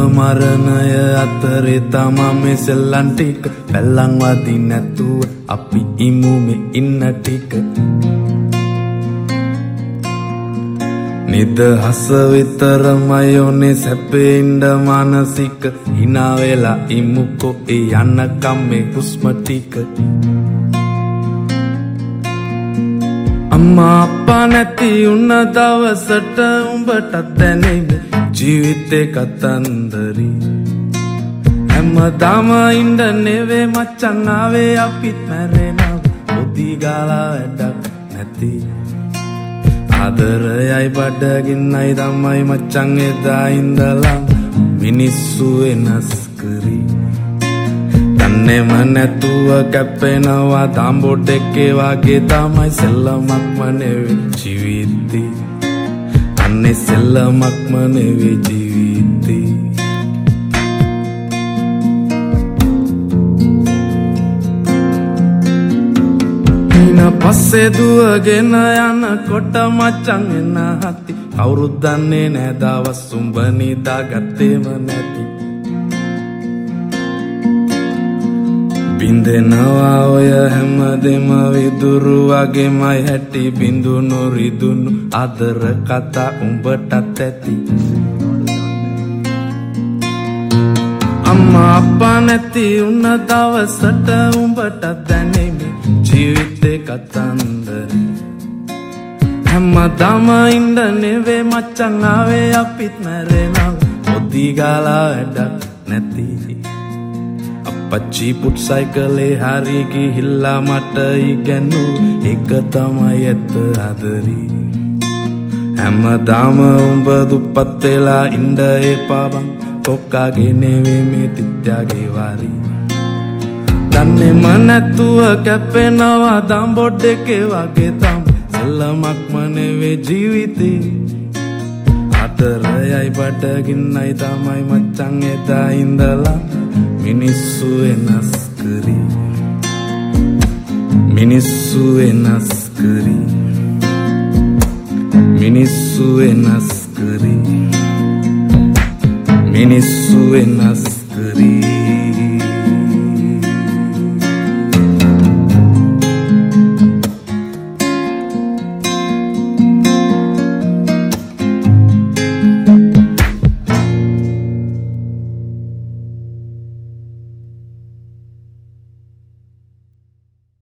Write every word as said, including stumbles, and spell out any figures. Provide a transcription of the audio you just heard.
මරණය අතරේ තමා මේ සෙල්ලම් ටික පැල්ලම් වදින්න නැතුව අපි ඉමු මේ ඉන්න ටික නිදහස විතරමයි ඕනේ සැපේ ඉන්න මානසික hina වෙලා ඉමුකෝ ඒ යන්නකම් මේ හුස්ම ටික අම්මා අප්පා නැති උන්න දවසට උඹට දැනෙන්නේ ජීවිතේ කතන්දරි හැමදාම ඉන්න නෙවේ මචං ආවේ අපිත් මැරෙනවා පොඩි ගාලා වැඩක් නැති ආදරයයි බඩගින්නයි තමයි මචං එදා ඉඳලා මිනිස්සු වෙනස් කරි දන්නේම නැතුව කැපෙනවා දාම්බොඩ් එකේ වගේ තමයි සෙල්ලමක්ම නෙවෙයි ජීවිතේ අන්නේ සෙල්ලමක්ම නෙවෙයි ජීවිතේ ඊන පස්සේ දුවගෙන යනකොට මචං එන හති කවුරුත් දන්නේ නෑ දවස් උඹ නිදාගත්තේම නැති බින්දෙනවා ඔය හැමදෙම විදුරු වගේමයි හැටි බින්දුනු රිදුනු ආදර කතා උඹටත් ඇති අම්මා අප්පා නැති උන්න දවසට උඹට දැනෙන්නේ ජීවිතේ කතන්දරි හැමදාම ඉන්න නෙවේ මචං ආවේ අපිත් මැරෙනවා පොඩි ගාලා වැඩක් නැති අපච්චි පුට් සයිකලේ හරි ගිහිල්ලා මට ඉගෙනු එක තමයි ඇත්ත ආදරි හැමදාම උඹ දුප්පත් වෙලා ඉන්න එපා බං කොක්කාගේ නෙවේ මේ තිත්‍යාගේ වාරි දන්නේම නැතුව කැපෙනවා දාම්බොඩ් එකේ වගේ තමයි සෙල්ලමක්ම නෙවේ ජීවිතේ ආදරයයි බඩගින්නයි තමයි මචං එදා ඉඳලා මිනිස්සු වෙනස් කරි මිනිස්සු වෙනස්